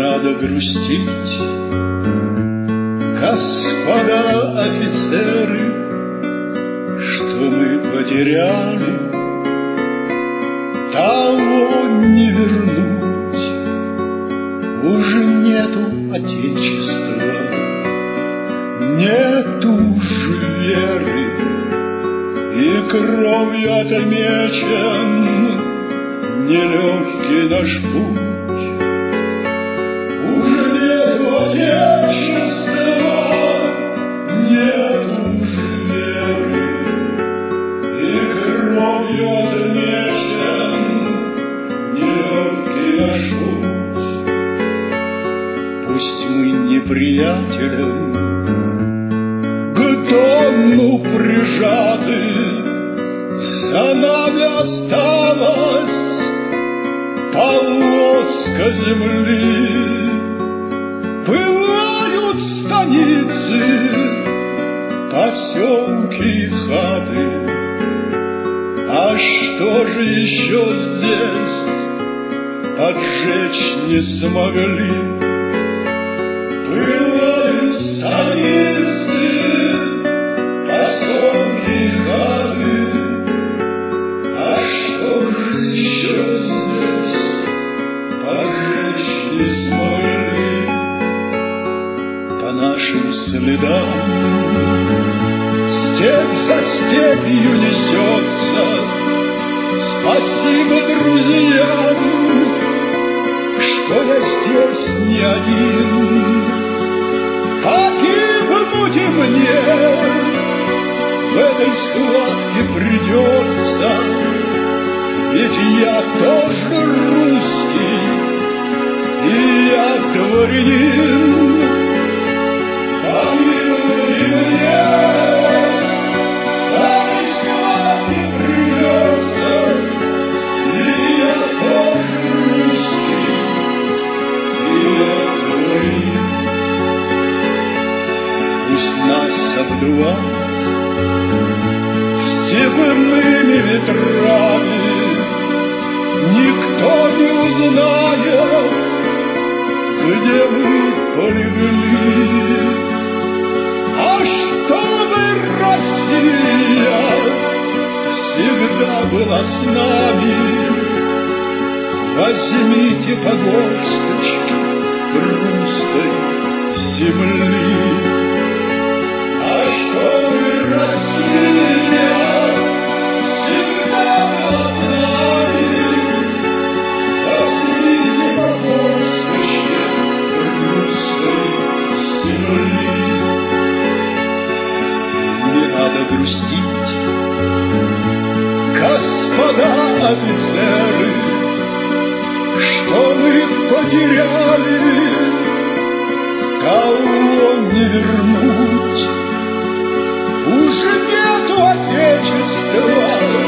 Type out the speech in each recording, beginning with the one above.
надо грустить, господа офицеры, что мы потеряли, того не вернуть. Уже нету отечества, нету же веры, и кровью отмечен нелегкий наш путь. Уже нету отечества, нету же веры, и кровью отмечен нелегкий наш путь. Пусть мы неприятелям к дону прижаты, за нами осталась полоска земли. Бывают станицы, поселки и хаты, а что же еще здесь поджечь не смогли? Бывают станицы, поселки и хаты, а что же еще здесь поджечь не смогли? По нашим следам степь за степью несется. Спасибо друзьям, что я здесь не один. Погибнуть и мне в этой схватке придется, ведь я тоже русский, и я дворянин. Погибнуть и мне в этой схватке придется, и я тоже русский, и я дворянин. Пусть нас обдувает степными ветрами, никто не узнает, где мы полегли. А чтобы Россия всегда была с нами, возьмите по горсточке русской земли. А чтобы Россия всегда была с нами, возьмите по горсточке русской земли. Не надо грустить, господа офицеры, что мы потеряли, того не вернуть. Уже нету отечества,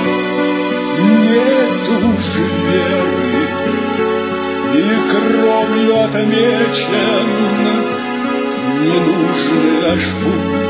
нету же веры, и кровью отмечен ненужный наш путь.